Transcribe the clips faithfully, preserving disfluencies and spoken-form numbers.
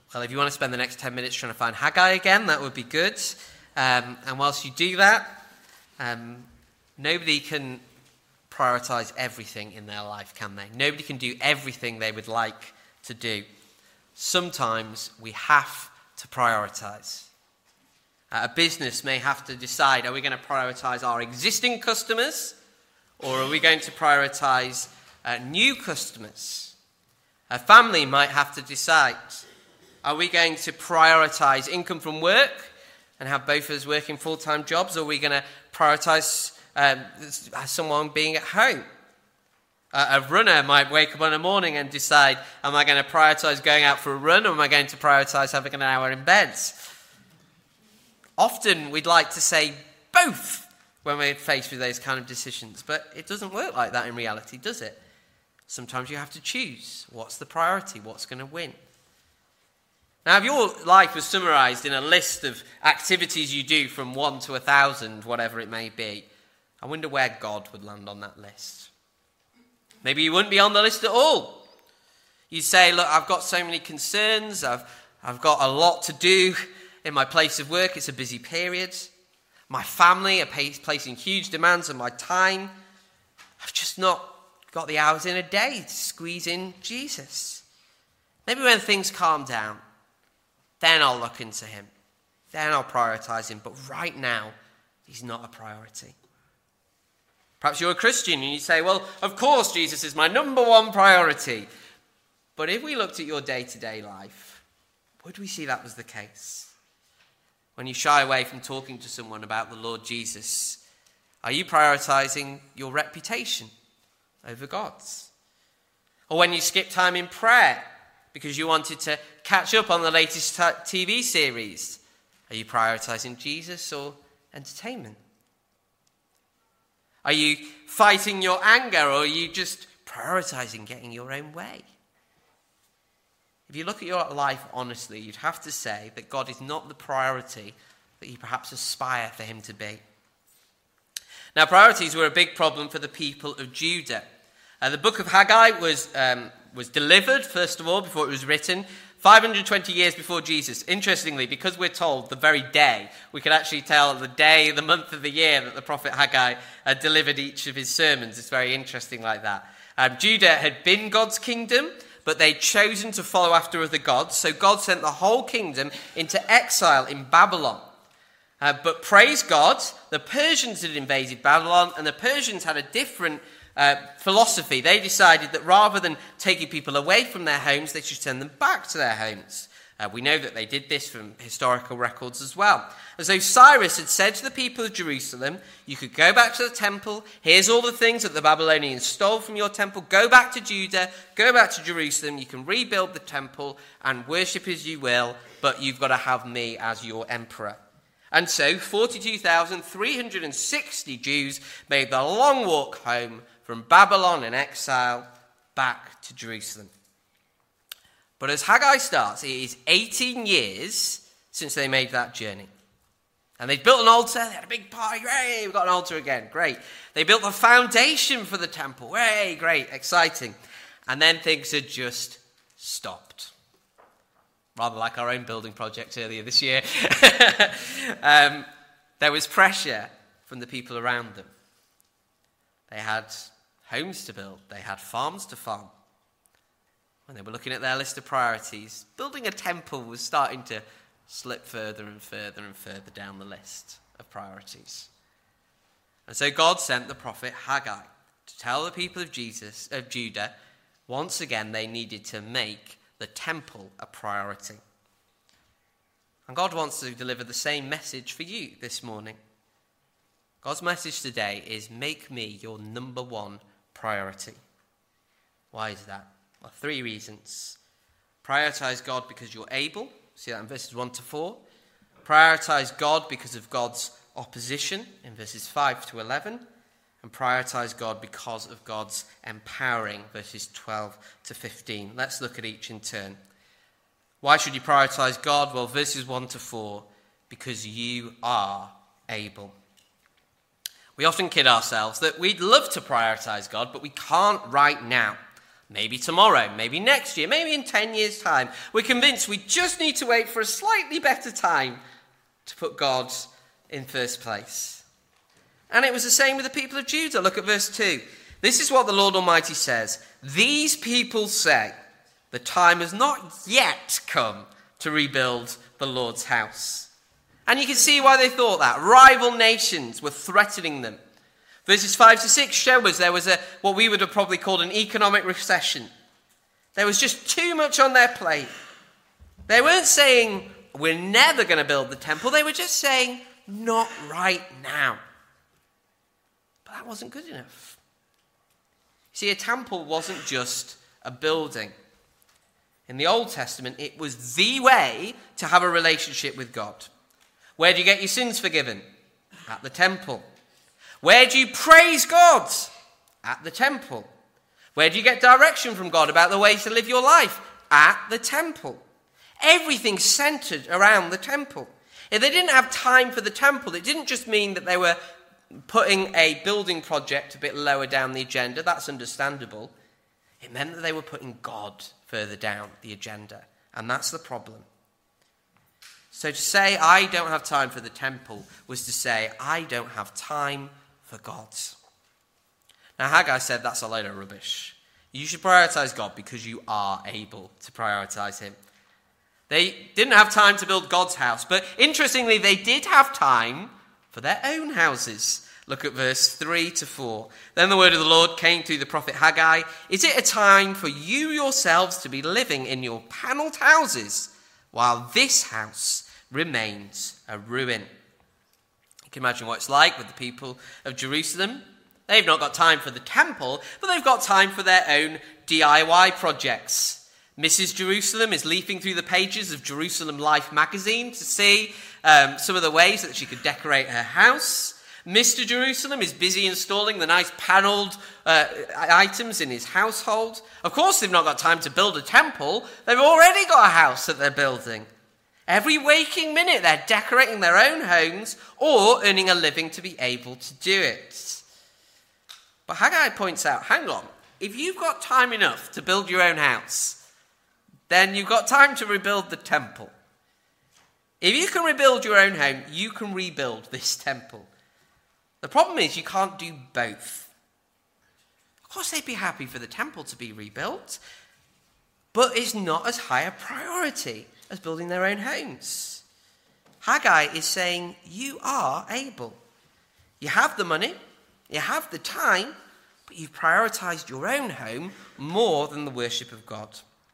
Well, if you want to spend the next ten minutes trying to find Haggai again, that would be good. Um, and whilst you do that, um, nobody can prioritize everything in their life, can they? Nobody can do everything they would like to do. Sometimes we have to prioritize. Uh, a business may have to decide, are we going to prioritize our existing customers, or are we going to prioritize uh, new customers? A family might have to decide, are we going to prioritize income from work and have both of us working full-time jobs, or are we going to prioritize um, someone being at home? Uh, a runner might wake up in the morning and decide, am I going to prioritize going out for a run, or am I going to prioritize having an hour in bed? Often we'd like to say both when we're faced with those kind of decisions, but it doesn't work like that in reality, does it? Sometimes you have to choose. What's the priority? What's going to win? Now, if your life was summarized in a list of activities you do from one to a thousand, whatever it may be, I wonder where God would land on that list. Maybe he wouldn't be on the list at all. You'd say, look, I've got so many concerns, I've, I've got a lot to do in my place of work, it's a busy period. My family are pay, placing huge demands on my time. I've just not got the hours in a day to squeeze in Jesus. Maybe when things calm down, then I'll look into him. Then I'll prioritize him. But right now, he's not a priority. Perhaps you're a Christian and you say, well, of course Jesus is my number one priority. But if we looked at your day-to-day life, would we see that was the case? When you shy away from talking to someone about the Lord Jesus, are you prioritizing your reputation over God's? Or when you skip time in prayer because you wanted to catch up on the latest T V series, are you prioritizing Jesus or entertainment? Are you fighting your anger, or are you just prioritizing getting your own way? If you look at your life honestly, you'd have to say that God is not the priority that you perhaps aspire for him to be. Now, priorities were a big problem for the people of Judah. Uh, the book of Haggai was um, was delivered, first of all, before it was written, five hundred twenty years before Jesus. Interestingly, because we're told the very day, we can actually tell the day, the month of the year that the prophet Haggai uh, delivered each of his sermons. It's very interesting like that. Um, Judah had been God's kingdom, but they'd chosen to follow after other gods, so God sent the whole kingdom into exile in Babylon. Uh, but praise God, the Persians had invaded Babylon, and the Persians had a different uh, philosophy. They decided that rather than taking people away from their homes, they should send them back to their homes. Uh, we know that they did this from historical records as well. And so Cyrus had said to the people of Jerusalem, you could go back to the temple, here's all the things that the Babylonians stole from your temple, go back to Judah, go back to Jerusalem, you can rebuild the temple and worship as you will, but you've got to have me as your emperor. And so forty-two thousand three hundred sixty Jews made the long walk home from Babylon in exile back to Jerusalem. But as Haggai starts, it is eighteen years since they made that journey. And they built an altar, they had a big party, hooray, we've got an altar again, great. They built the foundation for the temple, hooray, great, exciting. And then things had just stopped. Rather like our own building project earlier this year. um, there was pressure from the people around them. They had homes to build, they had farms to farm. When they were looking at their list of priorities, building a temple was starting to slip further and further and further down the list of priorities. And so God sent the prophet Haggai to tell the people of Jesus, of Judah, once again they needed to make the temple a priority. And God wants to deliver the same message for you this morning. God's message today is, make me your number one priority. Why is that? Well, three reasons. Prioritize God because you're able. See that in verses one to four. Prioritize God because of God's opposition in verses five to eleven. And prioritize God because of God's empowering, verses twelve to fifteen. Let's look at each in turn. Why should you prioritize God? Well, verses one to four, because you are able. We often kid ourselves that we'd love to prioritize God, but we can't right now. maybe tomorrow, maybe next year, maybe in ten years' time. We're convinced we just need to wait for a slightly better time to put God in first place. And it was the same with the people of Judah. Look at verse two. This is what the Lord Almighty says. These people say, the time has not yet come to rebuild the Lord's house. And you can see why they thought that. Rival nations were threatening them. Verses five to six show us there was a what we would have probably called an economic recession. There was just too much on their plate. They weren't saying, we're never going to build the temple. They were just saying, not right now. But that wasn't good enough. See, a temple wasn't just a building. In the Old Testament, it was the way to have a relationship with God. Where do you get your sins forgiven? At the temple. Where do you praise God? At the temple. Where do you get direction from God about the ways to live your life? At the temple. Everything centered around the temple. If they didn't have time for the temple, it didn't just mean that they were putting a building project a bit lower down the agenda. That's understandable. It meant that they were putting God further down the agenda. And that's the problem. So to say, I don't have time for the temple, was to say, I don't have time for God. Now, Haggai said that's a load of rubbish. You should prioritize God because you are able to prioritize him. They didn't have time to build God's house, but interestingly, they did have time for their own houses. Look at verse three to four. Then the word of the Lord came through the prophet Haggai. Is it a time for you yourselves to be living in your panelled houses while this house remains a ruin? You can imagine what it's like with the people of Jerusalem. They've not got time for the temple, but they've got time for their own D I Y projects. Missus Jerusalem is leafing through the pages of Jerusalem Life magazine to see um, some of the ways that she could decorate her house. Mister Jerusalem is busy installing the nice panelled uh, items in his household. Of course, they've not got time to build a temple. They've already got a house that they're building. Every waking minute, they're decorating their own homes or earning a living to be able to do it. But Haggai points out, hang on, if you've got time enough to build your own house, then you've got time to rebuild the temple. If you can rebuild your own home, you can rebuild this temple. The problem is you can't do both. Of course, they'd be happy for the temple to be rebuilt, but it's not as high a priority as building their own homes. Haggai is saying, you are able. You have the money, you have the time, but you've prioritized your own home more than the worship of God.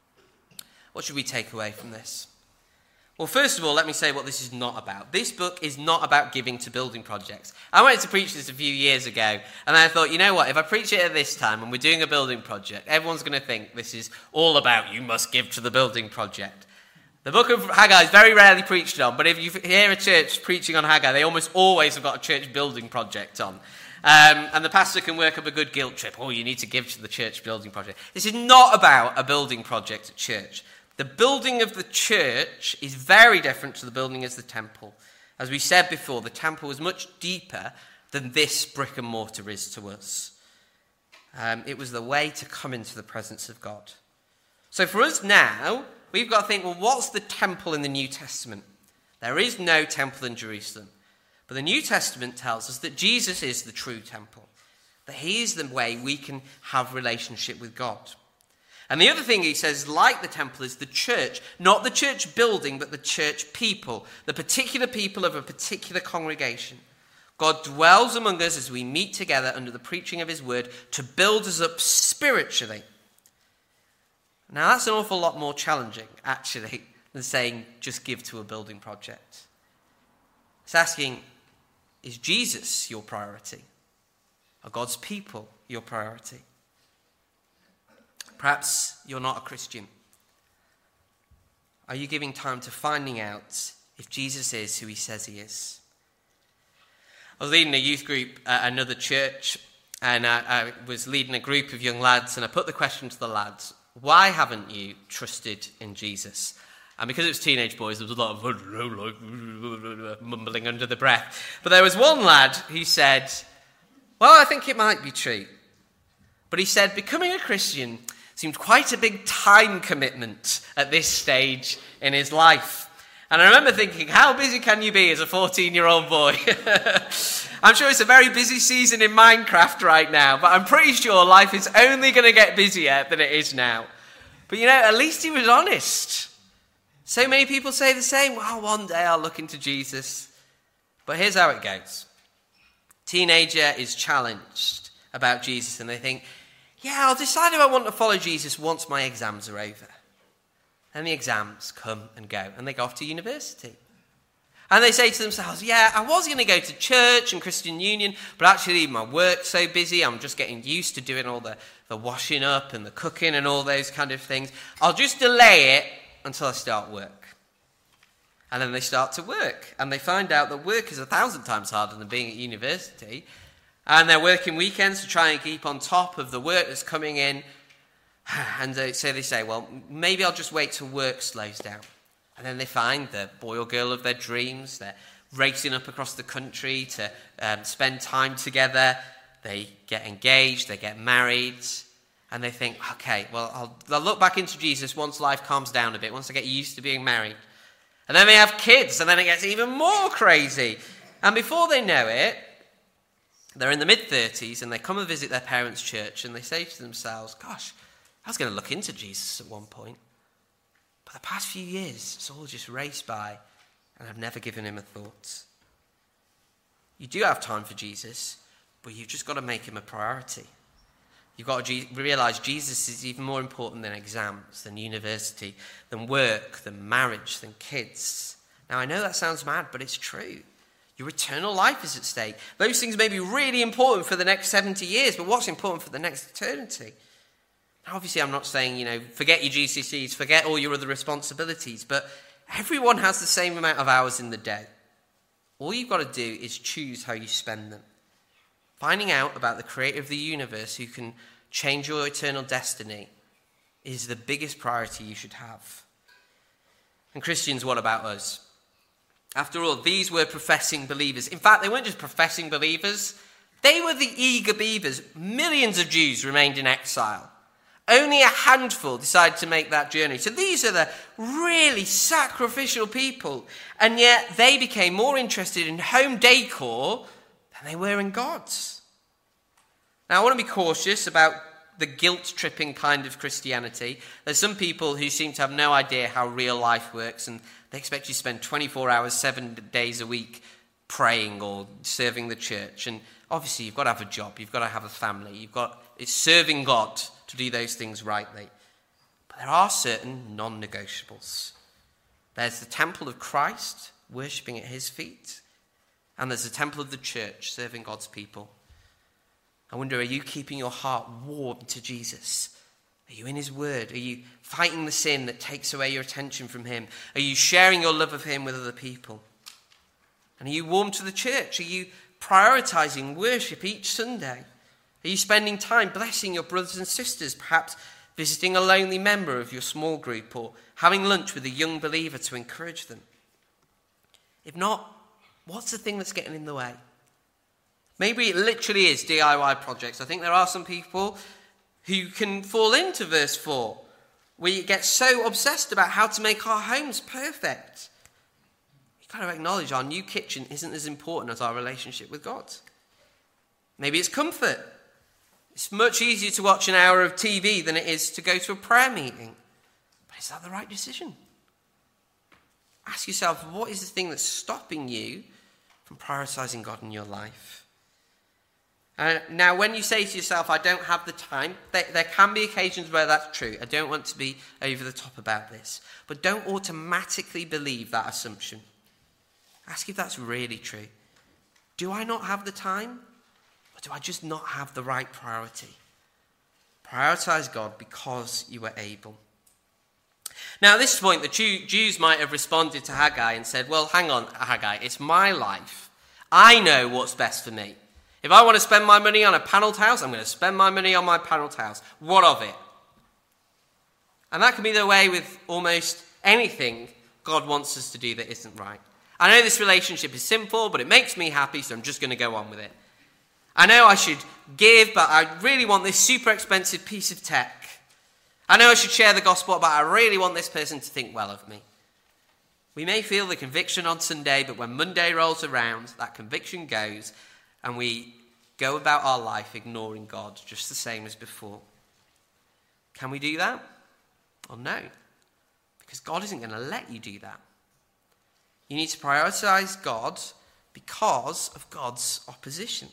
What should we take away from this? Well, first of all, let me say what this is not about. This book is not about giving to building projects. I wanted to preach this a few years ago, and I thought, you know what, if I preach it at this time and we're doing a building project, everyone's going to think this is all about you must give to the building project. The book of Haggai is very rarely preached on, but if you hear a church preaching on Haggai, they almost always have got a church building project on. Um, and the pastor can work up a good guilt trip. Oh, you need to give to the church building project. This is not about a building project at church. The building of the church is very different to the building of the temple. As we said before, the temple was much deeper than this brick and mortar is to us. Um, it was the way to come into the presence of God. So for us now, we've got to think, well, what's the temple in the New Testament? There is no temple in Jerusalem. But the New Testament tells us that Jesus is the true temple, that he is the way we can have relationship with God. And the other thing he says, like the temple, is the church, not the church building, but the church people, the particular people of a particular congregation. God dwells among us as we meet together under the preaching of his word to build us up spiritually. Now, that's an awful lot more challenging, actually, than saying just give to a building project. It's asking, is Jesus your priority? Are God's people your priority? Perhaps you're not a Christian. Are you giving time to finding out if Jesus is who he says he is? I was leading a youth group at another church, and I, I was leading a group of young lads, and I put the question to the lads, why haven't you trusted in Jesus? And because it was teenage boys, there was a lot of mumbling under the breath. But there was one lad who said, well, I think it might be true. But he said, becoming a Christian Seemed quite a big time commitment at this stage in his life. And I remember thinking, how busy can you be as a fourteen-year-old boy? I'm sure it's a very busy season in Minecraft right now, but I'm pretty sure life is only going to get busier than it is now. But you know, at least he was honest. So many people say the same, well, one day I'll look into Jesus. But here's how it goes. Teenager is challenged about Jesus and they think, yeah, I'll decide if I want to follow Jesus once my exams are over. And the exams come and go, and they go off to university. And they say to themselves, yeah, I was going to go to church and Christian Union, but actually my work's so busy, I'm just getting used to doing all the, the washing up and the cooking and all those kind of things. I'll just delay it until I start work. And then they start to work, and they find out that work is a thousand times harder than being at university. And they're working weekends to try and keep on top of the work that's coming in. And they, so they say, well, maybe I'll just wait till work slows down. And then they find the boy or girl of their dreams. They're racing up across the country to um, spend time together. They get engaged, they get married. And they think, okay, well, I'll, I'll look back into Jesus once life calms down a bit, once I get used to being married. And then they have kids, and then it gets even more crazy. And before they know it, they're in the mid-thirties, and they come and visit their parents' church, and they say to themselves, gosh, I was going to look into Jesus at one point. But the past few years, it's all just raced by, and I've never given him a thought. You do have time for Jesus, but you've just got to make him a priority. You've got to realize Jesus is even more important than exams, than university, than work, than marriage, than kids. Now, I know that sounds mad, but it's true. Your eternal life is at stake. Those things may be really important for the next seventy years, but what's important for the next eternity? Now, obviously, I'm not saying, you know, forget your G C S Es, forget all your other responsibilities, but everyone has the same amount of hours in the day. All you've got to do is choose how you spend them. Finding out about the creator of the universe who can change your eternal destiny is the biggest priority you should have. And Christians, what about us? After all, these were professing believers. In fact, they weren't just professing believers. They were the eager believers. Millions of Jews remained in exile. Only a handful decided to make that journey. So these are the really sacrificial people. And yet they became more interested in home decor than they were in God's. Now, I want to be cautious about the guilt-tripping kind of Christianity. There's some people who seem to have no idea how real life works, and they expect you to spend twenty-four hours, seven days a week praying or serving the church. And obviously, you've got to have a job. You've got to have a family. You've got it's serving God to do those things rightly. But there are certain non-negotiables. There's the temple of Christ, worshipping at his feet. And there's the temple of the church, serving God's people. I wonder, are you keeping your heart warm to Jesus? Are you in his word? Are you fighting the sin that takes away your attention from him? Are you sharing your love of him with other people? And are you warm to the church? Are you prioritizing worship each Sunday? Are you spending time blessing your brothers and sisters, perhaps visiting a lonely member of your small group or having lunch with a young believer to encourage them? If not, what's the thing that's getting in the way? Maybe it literally is D I Y projects. I think there are some people who can fall into verse four. We get so obsessed about how to make our homes perfect. You've got to acknowledge our new kitchen isn't as important as our relationship with God. Maybe it's comfort. It's much easier to watch an hour of T V than it is to go to a prayer meeting. But is that the right decision? Ask yourself, what is the thing that's stopping you from prioritizing God in your life? Uh, now, when you say to yourself, I don't have the time, there, there can be occasions where that's true. I don't want to be over the top about this. But don't automatically believe that assumption. Ask if that's really true. Do I not have the time? Or do I just not have the right priority? Prioritize God because you are able. Now, at this point, the Jew, Jews might have responded to Haggai and said, well, hang on, Haggai, it's my life. I know what's best for me. If I want to spend my money on a panelled house, I'm going to spend my money on my panelled house. What of it? And that can be the way with almost anything God wants us to do that isn't right. I know this relationship is simple, but it makes me happy, so I'm just going to go on with it. I know I should give, but I really want this super expensive piece of tech. I know I should share the gospel, but I really want this person to think well of me. We may feel the conviction on Sunday, but when Monday rolls around, that conviction goes, and we go about our life ignoring God just the same as before. Can we do that? Well, no, because God isn't going to let you do that. You need to prioritize God because of God's opposition.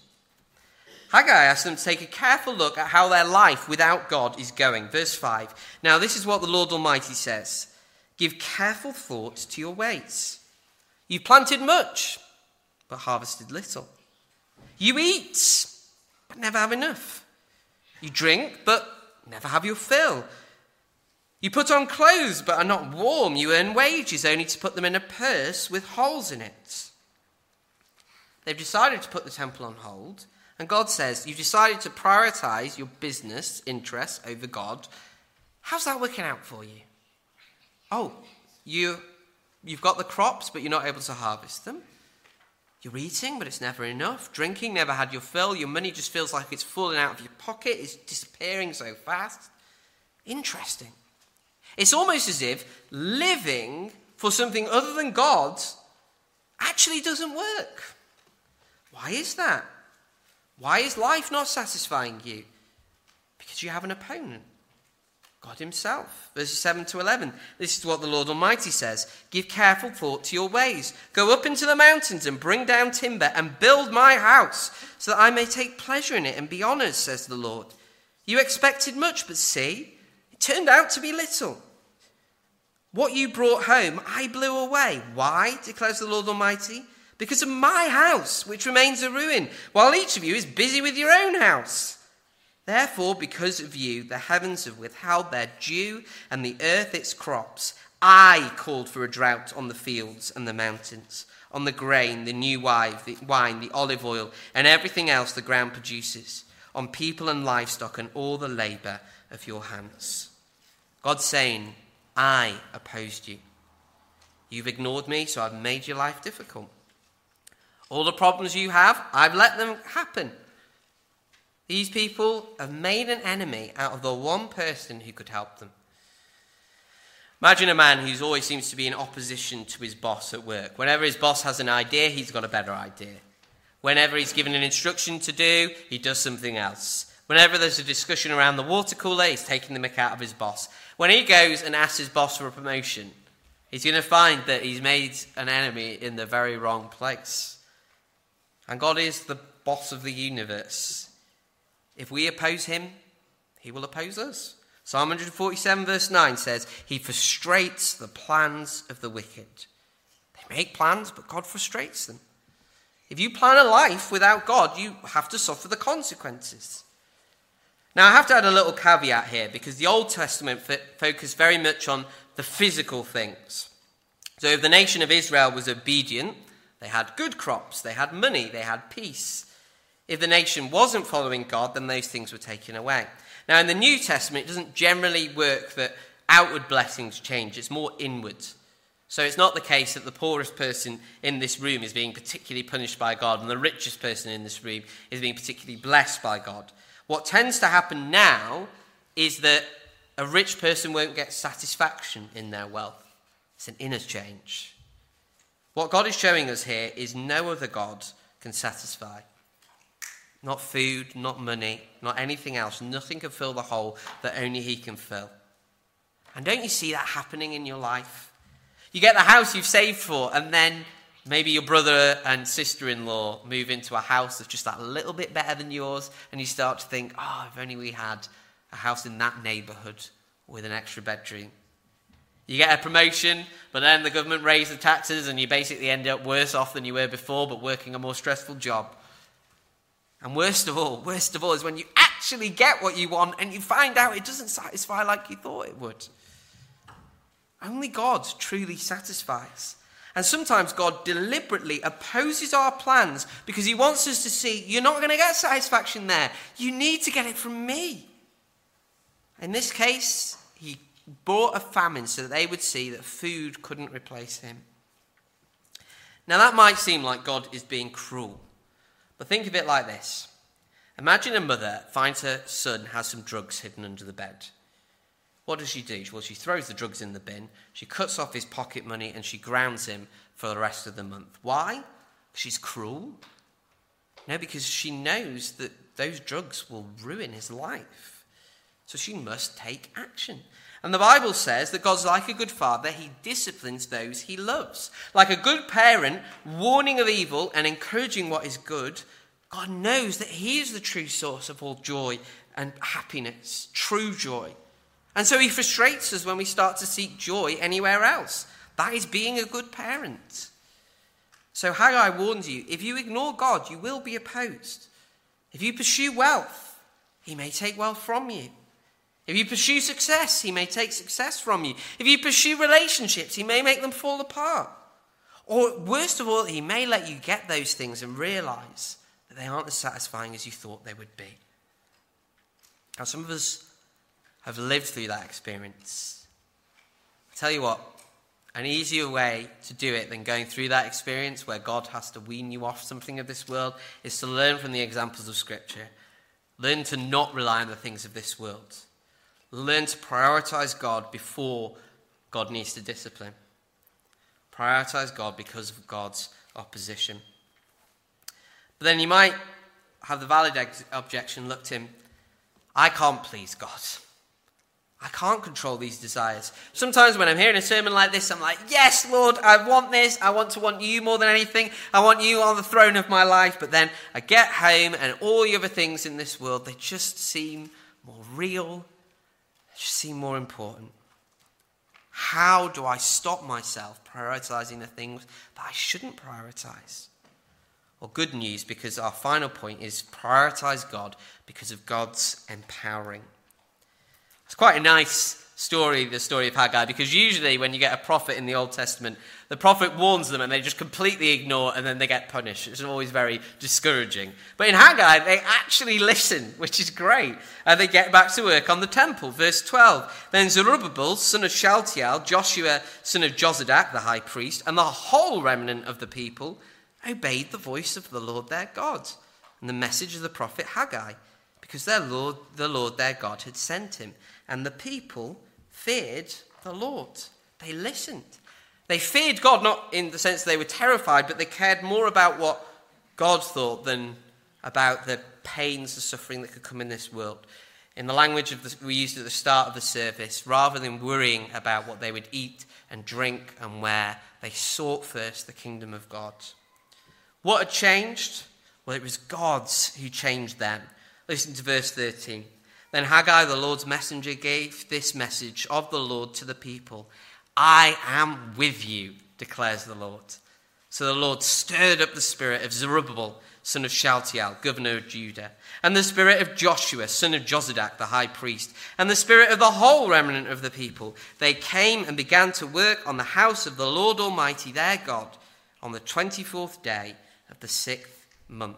Haggai asks them to take a careful look at how their life without God is going. Verse five. Now this is what the Lord Almighty says. Give careful thought to your ways. You've planted much, but harvested little. You eat, but never have enough. You drink, but never have your fill. You put on clothes, but are not warm. You earn wages only to put them in a purse with holes in it. They've decided to put the temple on hold. And God says, you've decided to prioritize your business interests over God. How's that working out for you? Oh, you, you've got the crops, but you're not able to harvest them. You're eating, but it's never enough. Drinking, never had your fill. Your money just feels like it's falling out of your pocket. It's disappearing so fast. Interesting. It's almost as if living for something other than God actually doesn't work. Why is that? Why is life not satisfying you? Because you have an opponent, God himself. Verses seven to eleven. This is what the Lord Almighty says. Give careful thought to your ways. Go up into the mountains and bring down timber and build my house so that I may take pleasure in it and be honored, says the Lord. You expected much, but see, it turned out to be little. What you brought home, I blew away. Why, declares the Lord Almighty? Because of my house, which remains a ruin, while each of you is busy with your own house. Therefore, because of you, the heavens have withheld their dew and the earth its crops. I called for a drought on the fields and the mountains, on the grain, the new wine, the, wine, the olive oil, and everything else the ground produces, on people and livestock and all the labor of your hands. God's saying, I opposed you. You've ignored me, so I've made your life difficult. All the problems you have, I've let them happen. These people have made an enemy out of the one person who could help them. Imagine a man who always seems to be in opposition to his boss at work. Whenever his boss has an idea, he's got a better idea. Whenever he's given an instruction to do, he does something else. Whenever there's a discussion around the water cooler, he's taking the mick out of his boss. When he goes and asks his boss for a promotion, he's going to find that he's made an enemy in the very wrong place. And God is the boss of the universe. If we oppose him, he will oppose us. Psalm one forty-seven verse nine says, he frustrates the plans of the wicked. They make plans, but God frustrates them. If you plan a life without God, you have to suffer the consequences. Now, I have to add a little caveat here, because the Old Testament focused very much on the physical things. So if the nation of Israel was obedient, they had good crops, they had money, they had peace. If the nation wasn't following God, then those things were taken away. Now, in the New Testament, it doesn't generally work that outward blessings change. It's more inward. So it's not the case that the poorest person in this room is being particularly punished by God and the richest person in this room is being particularly blessed by God. What tends to happen now is that a rich person won't get satisfaction in their wealth. It's an inner change. What God is showing us here is no other God can satisfy. Not food, not money, not anything else. Nothing can fill the hole that only he can fill. And don't you see that happening in your life? You get the house you've saved for, and then maybe your brother and sister-in-law move into a house that's just that little bit better than yours, and you start to think, oh, if only we had a house in that neighbourhood with an extra bedroom. You get a promotion, but then the government raise the taxes and you basically end up worse off than you were before, but working a more stressful job. And worst of all, worst of all is when you actually get what you want and you find out it doesn't satisfy like you thought it would. Only God truly satisfies. And sometimes God deliberately opposes our plans because he wants us to see, you're not going to get satisfaction there. You need to get it from me. In this case, he brought a famine so that they would see that food couldn't replace him. Now that might seem like God is being cruel, but think of it like this. Imagine a mother finds her son has some drugs hidden under the bed. What does she do? Well, she throws the drugs in the bin, she cuts off his pocket money, and she grounds him for the rest of the month. Why? She's cruel? No, because she knows that those drugs will ruin his life. So she must take action. And the Bible says that God's like a good father. He disciplines those he loves. Like a good parent, warning of evil and encouraging what is good, God knows that he is the true source of all joy and happiness, true joy. And so he frustrates us when we start to seek joy anywhere else. That is being a good parent. So Haggai warns you, if you ignore God, you will be opposed. If you pursue wealth, he may take wealth from you. If you pursue success, he may take success from you. If you pursue relationships, he may make them fall apart. Or worst of all, he may let you get those things and realize that they aren't as satisfying as you thought they would be. Now, some of us have lived through that experience. I tell you what, an easier way to do it than going through that experience where God has to wean you off something of this world is to learn from the examples of Scripture. Learn to not rely on the things of this world. Learn to prioritize God before God needs to discipline. Prioritize God because of God's opposition. But then you might have the valid ex- objection, look to him, I can't please God. I can't control these desires. Sometimes when I'm hearing a sermon like this, I'm like, yes, Lord, I want this. I want to want you more than anything. I want you on the throne of my life. But then I get home and all the other things in this world, they just seem more real. They just seem more important. How do I stop myself prioritizing the things that I shouldn't prioritize? Well, good news, because our final point is prioritize God because of God's empowering. It's quite a nice story, the story of Haggai, because usually when you get a prophet in the Old Testament, the prophet warns them and they just completely ignore and then they get punished. It's always very discouraging. But in Haggai, they actually listen, which is great. And they get back to work on the temple. Verse twelve, then Zerubbabel, son of Shealtiel, Joshua, son of Jozadak, the high priest, and the whole remnant of the people obeyed the voice of the Lord their God and the message of the prophet Haggai, because their Lord, the Lord their God had sent him. And the people feared the Lord. They listened. They feared God, not in the sense they were terrified, but they cared more about what God thought than about the pains, the suffering that could come in this world. In the language of the, we used at the start of the service, rather than worrying about what they would eat and drink and wear, they sought first the kingdom of God. What had changed? Well, it was God's who changed them. Listen to verse thirteen. Then Haggai, the Lord's messenger, gave this message of the Lord to the people. I am with you, declares the Lord. So the Lord stirred up the spirit of Zerubbabel, son of Shealtiel, governor of Judah, and the spirit of Joshua, son of Jozadak, the high priest, and the spirit of the whole remnant of the people. They came and began to work on the house of the Lord Almighty, their God, on the twenty-fourth day of the sixth month.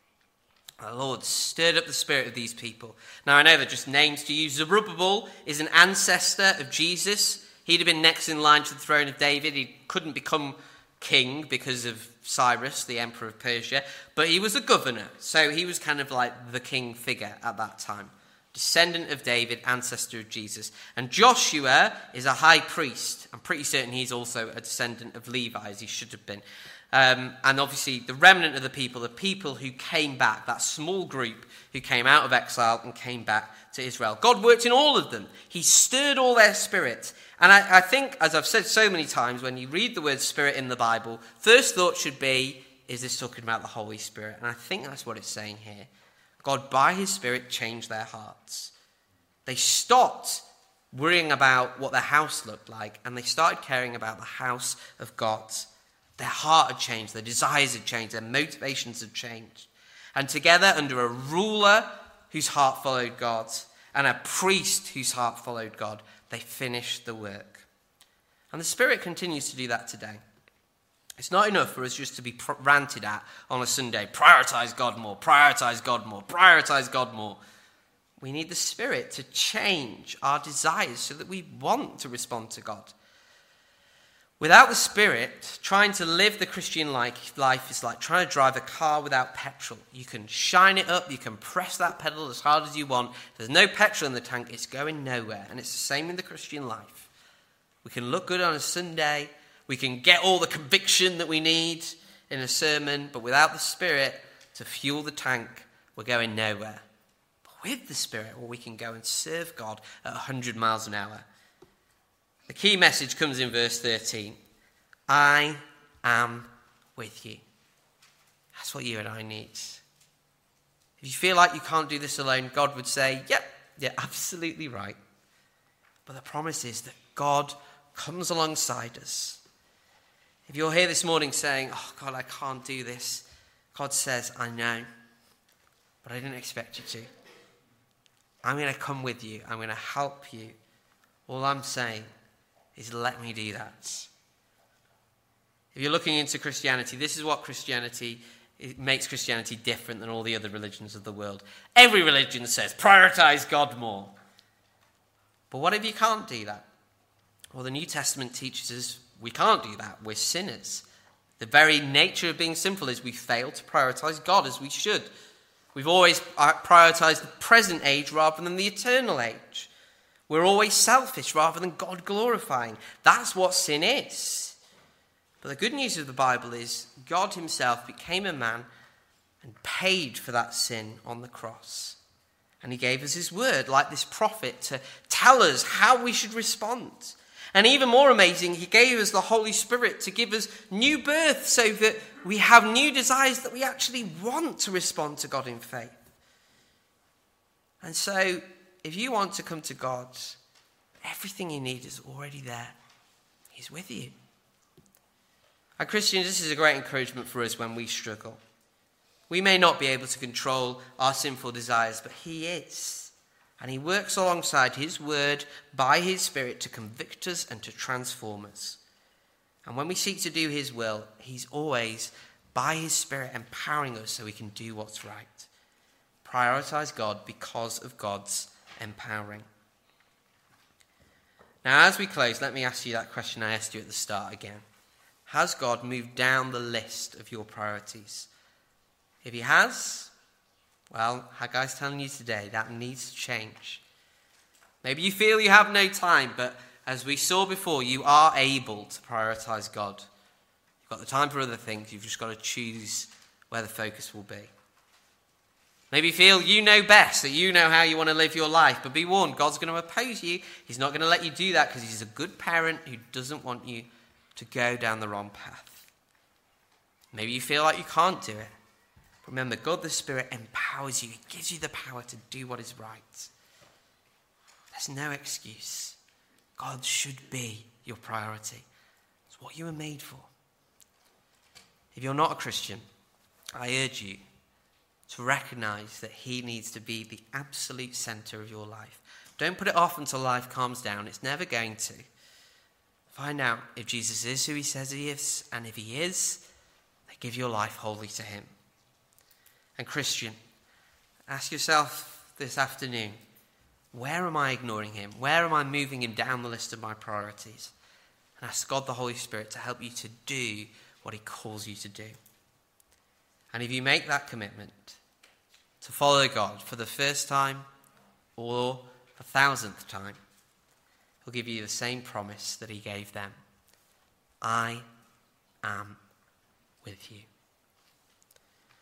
The Lord stirred up the spirit of these people. Now, I know they're just names to you. Zerubbabel is an ancestor of Jesus. He'd have been next in line to the throne of David. He couldn't become king because of Cyrus, the emperor of Persia, but he was a governor. So he was kind of like the king figure at that time. Descendant of David, ancestor of Jesus. And Joshua is a high priest. I'm pretty certain he's also a descendant of Levi, as he should have been. Um, and obviously the remnant of the people, the people who came back, that small group who came out of exile and came back to Israel. God worked in all of them. He stirred all their spirit. And I, I think, as I've said so many times, when you read the word spirit in the Bible, first thought should be, is this talking about the Holy Spirit? And I think that's what it's saying here. God, by his Spirit, changed their hearts. They stopped worrying about what their house looked like, and they started caring about the house of God. Their heart had changed, their desires had changed, their motivations had changed. And together, under a ruler whose heart followed God and a priest whose heart followed God, they finished the work. And the Spirit continues to do that today. It's not enough for us just to be pr- ranted at on a Sunday. Prioritize God more, prioritize God more, prioritize God more. We need the Spirit to change our desires so that we want to respond to God. Without the Spirit, trying to live the Christian life is like trying to drive a car without petrol. You can shine it up, you can press that pedal as hard as you want. If there's no petrol in the tank, it's going nowhere. And it's the same in the Christian life. We can look good on a Sunday, we can get all the conviction that we need in a sermon, but without the Spirit to fuel the tank, we're going nowhere. But with the Spirit, well, we can go and serve God at one hundred miles an hour. The key message comes in verse thirteen. I am with you. That's what you and I need. If you feel like you can't do this alone, God would say, yep, you're absolutely right. But the promise is that God comes alongside us. If you're here this morning saying, oh God, I can't do this, God says, I know, but I didn't expect you to. I'm going to come with you. I'm going to help you. All I'm saying is let me do that. If you're looking into Christianity, this is what Christianity, it makes Christianity different than all the other religions of the world. Every religion says, prioritize God more. But what if you can't do that? Well, the New Testament teaches us we can't do that. We're sinners. The very nature of being sinful is we fail to prioritize God as we should. We've always prioritized the present age rather than the eternal age. We're always selfish rather than God glorifying. That's what sin is. But the good news of the Bible is God himself became a man and paid for that sin on the cross. And he gave us his word, like this prophet, to tell us how we should respond. And even more amazing, he gave us the Holy Spirit to give us new birth so that we have new desires that we actually want to respond to God in faith. And so, if you want to come to God, everything you need is already there. He's with you. As Christians, this is a great encouragement for us when we struggle. We may not be able to control our sinful desires, but he is. And he works alongside his word by his Spirit to convict us and to transform us. And when we seek to do his will, he's always, by his Spirit, empowering us so we can do what's right. Prioritize God because of God's empowering. Now, as we close, let me ask you that question I asked you at the start again. Has God moved down the list of your priorities? If he has, well, Haggai's telling you today that needs to change. Maybe you feel you have no time, but as we saw before, you are able to prioritize God. You've got the time for other things. You've just got to choose where the focus will be. Maybe you feel you know best, that you know how you want to live your life, but be warned, God's going to oppose you. He's not going to let you do that because he's a good parent who doesn't want you to go down the wrong path. Maybe you feel like you can't do it. But remember, God the Spirit empowers you. He gives you the power to do what is right. There's no excuse. God should be your priority. It's what you were made for. If you're not a Christian, I urge you to recognize that he needs to be the absolute center of your life. Don't put it off until life calms down. It's never going to. Find out if Jesus is who he says he is, and if he is, then give your life wholly to him. And Christian, ask yourself this afternoon, where am I ignoring him? Where am I moving him down the list of my priorities? And ask God the Holy Spirit to help you to do what he calls you to do. And if you make that commitment to follow God for the first time or the thousandth time, he'll give you the same promise that he gave them. I am with you.